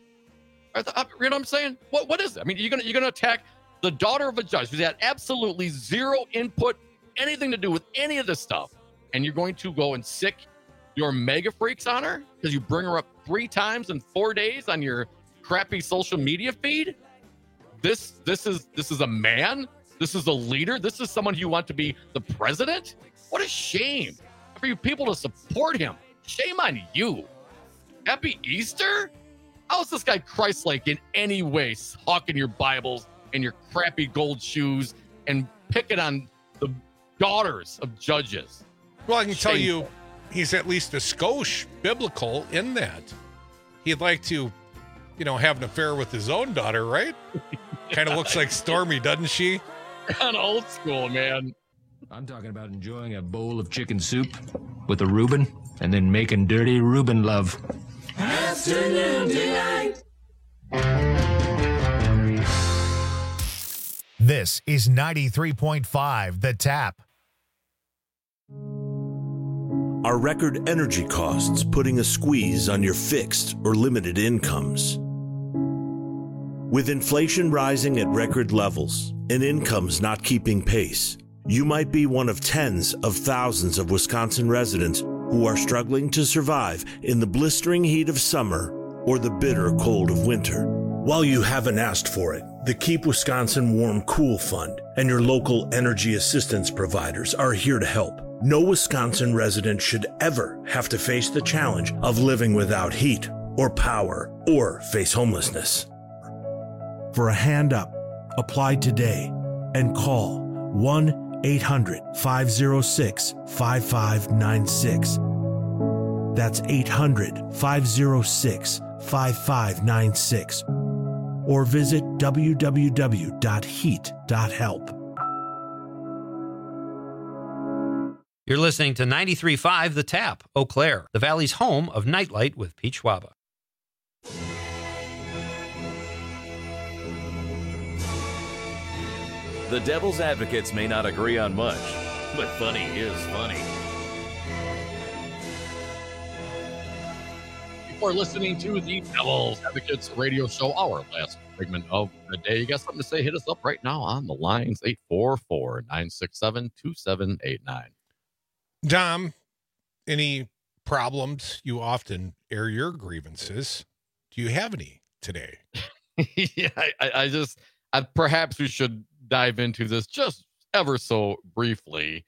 You know what I'm saying? What is it? I mean, you're going to attack the daughter of a judge who's had absolutely zero input, anything to do with any of this stuff, and you're going to go and sick your mega freaks on her because you bring her up 3 times in 4 days on your crappy social media feed? This is a man? This is a leader? This is someone you want to be the president? What a shame for you people to support him. Shame on you. Happy Easter? How is this guy Christ-like in any way, hawking your Bibles and your crappy gold shoes and picking on the daughters of judges? Well, I can tell you, he's at least a skosh biblical in that. He'd like to, have an affair with his own daughter, right? Kind of looks like Stormy, doesn't she? Kind of old school, man. I'm talking about enjoying a bowl of chicken soup with a Reuben and then making dirty Reuben love. Afternoon Delight. This is 93.5 The Tap. Are record energy costs putting a squeeze on your fixed or limited incomes? With inflation rising at record levels and incomes not keeping pace, you might be one of tens of thousands of Wisconsin residents who are struggling to survive in the blistering heat of summer or the bitter cold of winter. While you haven't asked for it, the Keep Wisconsin Warm Cool Fund and your local energy assistance providers are here to help. No Wisconsin resident should ever have to face the challenge of living without heat or power or face homelessness. For a hand up, apply today and call 1-800-506-5596. That's 800-506-5596. Or visit www.heat.help. You're listening to 93.5 The Tap, Eau Claire, the Valley's home of Nightlight with Pete Schwaba. The Devil's Advocates may not agree on much, but funny is funny. Before listening to the Devil's Advocates radio show, our last segment of the day, you got something to say, hit us up right now on the lines, 844-967-2789. Dom, any problems? You often air your grievances. Do you have any today? Yeah, I perhaps we should dive into this just ever so briefly.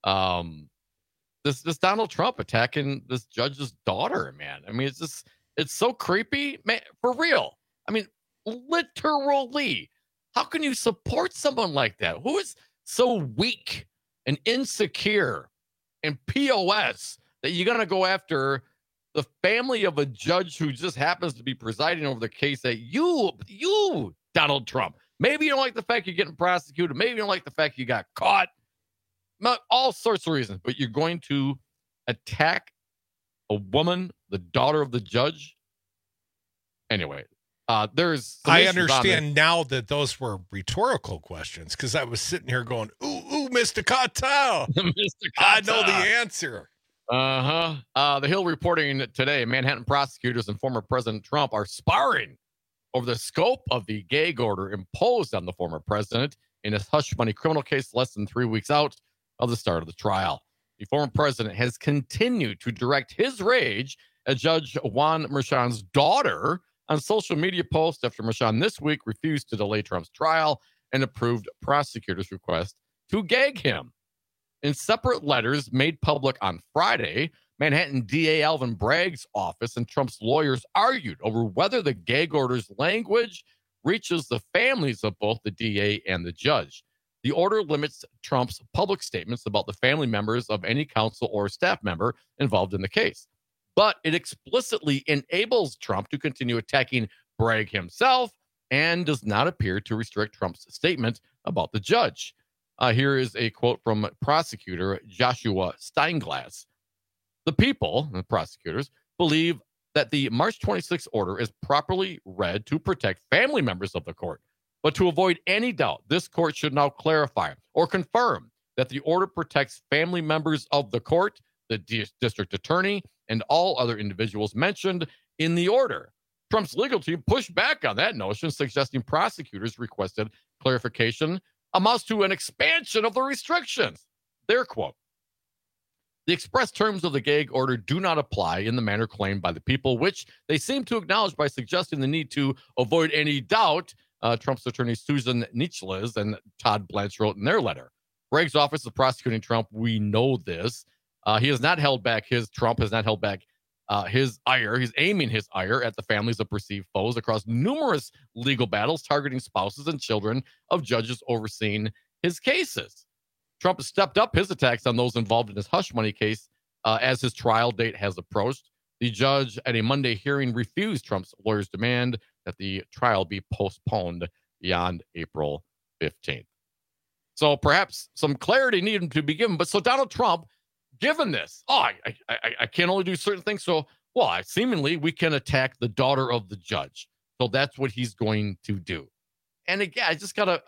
This Donald Trump attacking this judge's daughter, man. I mean, it's so creepy, man, for real. I mean, literally, how can you support someone like that? Who is so weak and insecure and POS that you're going to go after the family of a judge who just happens to be presiding over the case that you, Donald Trump, maybe you don't like the fact you're getting prosecuted. Maybe you don't like the fact you got caught. Not all sorts of reasons, but you're going to attack a woman, the daughter of the judge. Anyway, there's. I understand now that those were rhetorical questions because I was sitting here going, "Ooh, Mr. Cartel, Mr. I know the answer." The Hill reporting today, Manhattan prosecutors and former President Trump are sparring over the scope of the gag order imposed on the former president in his hush money criminal case less than 3 weeks out of the start of the trial. The former president has continued to direct his rage at Judge Juan Merchan's daughter on social media posts after Merchan this week refused to delay Trump's trial and approved prosecutors' request to gag him. In separate letters made public on Friday, Manhattan DA Alvin Bragg's office and Trump's lawyers argued over whether the gag order's language reaches the families of both the DA and the judge. The order limits Trump's public statements about the family members of any counsel or staff member involved in the case. But it explicitly enables Trump to continue attacking Bragg himself and does not appear to restrict Trump's statement about the judge. Here is a quote from prosecutor Joshua Steinglass. The people, the prosecutors, believe that the March 26th order is properly read to protect family members of the court. But to avoid any doubt, this court should now clarify or confirm that the order protects family members of the court, the district attorney, and all other individuals mentioned in the order. Trump's legal team pushed back on that notion, suggesting prosecutors requested clarification amounts to an expansion of the restrictions. Their quote, "The express terms of the gag order do not apply in the manner claimed by the people, which they seem to acknowledge by suggesting the need to avoid any doubt," Trump's attorney Susan Necheles and Todd Blanche wrote in their letter. Bragg's office is prosecuting Trump. We know this. He has not held back Trump has not held back his ire. He's aiming his ire at the families of perceived foes across numerous legal battles, targeting spouses and children of judges overseeing his cases. Trump has stepped up his attacks on those involved in his hush money case as his trial date has approached. The judge at a Monday hearing refused Trump's lawyer's demand that the trial be postponed beyond April 15th. So perhaps some clarity needed to be given. But so Donald Trump, given this, I can only do certain things. So, seemingly we can attack the daughter of the judge. So that's what he's going to do. And again, I just gotta,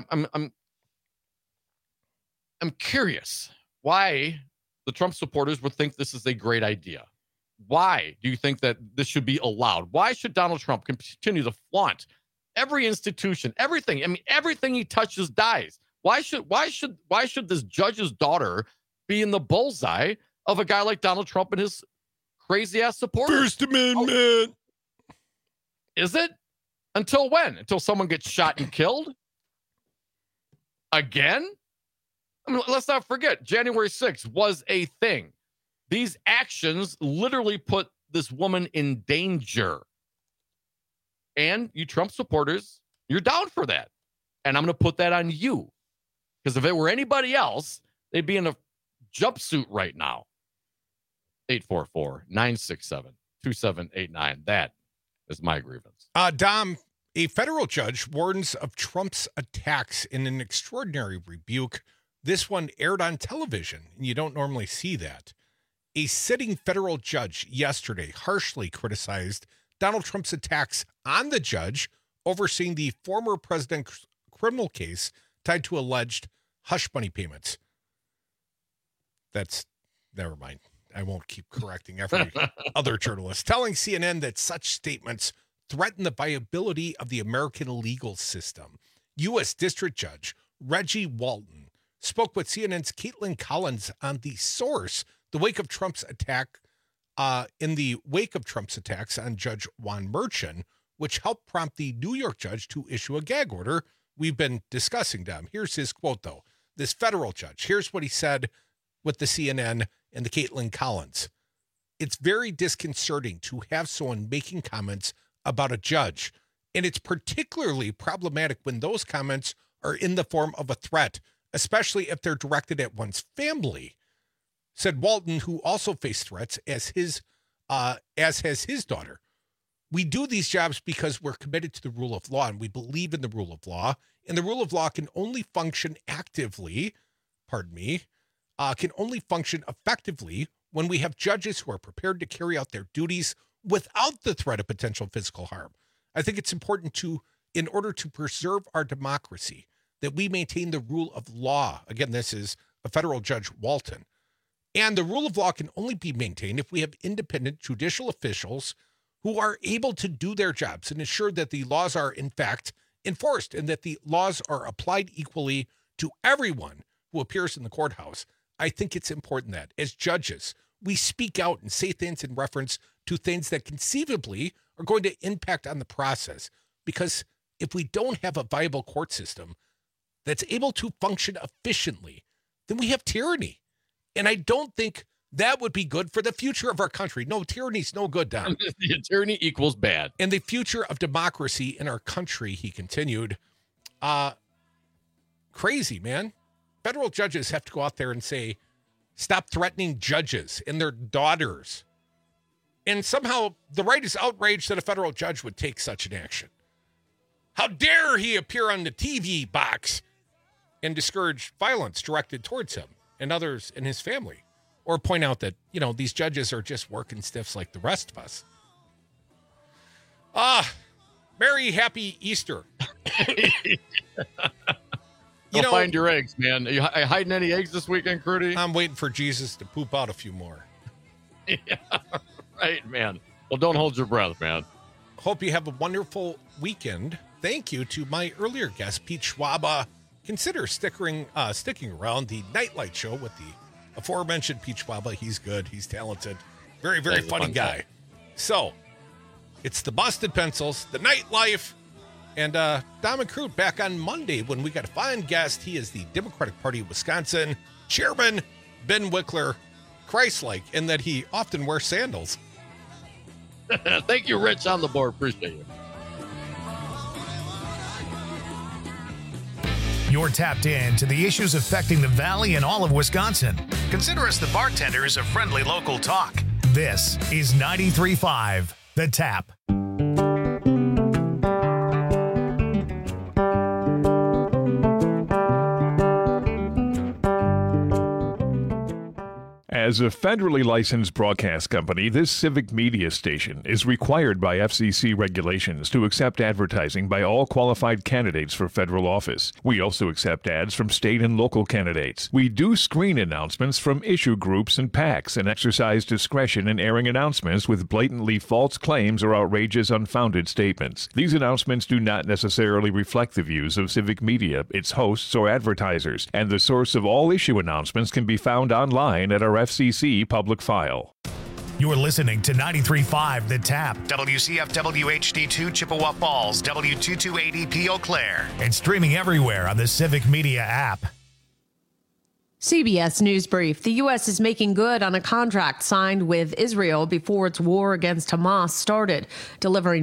I'm curious why the Trump supporters would think this is a great idea. Why do you think that this should be allowed? Why should Donald Trump continue to flaunt every institution, everything? I mean, everything he touches dies. Why should this judge's daughter be in the bullseye of a guy like Donald Trump and his crazy-ass supporters. First Amendment. Is it? Until when? Until someone gets shot and killed? Again? I mean, let's not forget, January 6th was a thing. These actions literally put this woman in danger. And you Trump supporters, you're down for that. And I'm going to put that on you. Because if it were anybody else, they'd be in a jumpsuit right now. 844-967-2789. That is my grievance. Dom, a federal judge warns of Trump's attacks in an extraordinary rebuke. This one aired on television, and you don't normally see that. A sitting federal judge yesterday harshly criticized Donald Trump's attacks on the judge overseeing the former president's criminal case tied to alleged hush money payments. Never mind. I won't keep correcting every other journalist. Telling CNN that such statements threaten the viability of the American legal system. U.S. District Judge Reggie Walton spoke with CNN's Caitlin Collins on The Source, in the wake of Trump's attacks on Judge Juan Merchan, which helped prompt the New York judge to issue a gag order we've been discussing, Dom. Here's his quote, though. This federal judge, here's what he said with the CNN and the Caitlin Collins. It's very disconcerting to have someone making comments about a judge, and it's particularly problematic when those comments are in the form of a threat, especially if they're directed at one's family, said Walton, who also faced threats as has his daughter. We do these jobs because we're committed to the rule of law, and we believe in the rule of law, and the rule of law can only function effectively when we have judges who are prepared to carry out their duties without the threat of potential physical harm. I think it's important in order to preserve our democracy, that we maintain the rule of law. Again, this is a federal judge, Walton. And the rule of law can only be maintained if we have independent judicial officials who are able to do their jobs and ensure that the laws are, in fact, enforced and that the laws are applied equally to everyone who appears in the courthouse. I think it's important that, as judges, we speak out and say things in reference to things that conceivably are going to impact on the process. Because if we don't have a viable court system that's able to function efficiently, then we have tyranny. And I don't think that would be good for the future of our country. No, tyranny's no good, Don. The tyranny equals bad. And the future of democracy in our country, he continued. Crazy, man. Federal judges have to go out there and say, stop threatening judges and their daughters. And somehow the right is outraged that a federal judge would take such an action. How dare he appear on the TV box and discourage violence directed towards him and others in his family, or point out that, these judges are just working stiffs like the rest of us. Merry, happy Easter. Find your eggs, man. Are you hiding any eggs this weekend, Crudy? I'm waiting for Jesus to poop out a few more. Yeah, right, man. Well, don't hold your breath, man. Hope you have a wonderful weekend. Thank you to my earlier guest, Pete Schwab. Consider sticking around the Nightlight Show with the aforementioned Pete Schwab. He's good. He's talented. Very, very funny guy. So, it's the Busted Pencils, the Nightlife, and Dom and Crute back on Monday when we got a fine guest. He is the Democratic Party of Wisconsin Chairman Ben Wickler, Christ-like in that he often wears sandals. Thank you, Rich, on the board. Appreciate you. You're tapped in to the issues affecting the Valley and all of Wisconsin. Consider us the bartenders of friendly local talk. This is 93.5 The Tap. As a federally licensed broadcast company, this civic media station is required by FCC regulations to accept advertising by all qualified candidates for federal office. We also accept ads from state and local candidates. We do screen announcements from issue groups and PACs and exercise discretion in airing announcements with blatantly false claims or outrageous, unfounded statements. These announcements do not necessarily reflect the views of civic media, its hosts, or advertisers, and the source of all issue announcements can be found online at our FCC FCC public file. You're listening to 93.5 The Tap, WCFW HD2 Chippewa Falls, W228EP Eau Claire, and streaming everywhere on the Civic Media app. CBS News Brief. The U.S. is making good on a contract signed with Israel before its war against Hamas started, delivering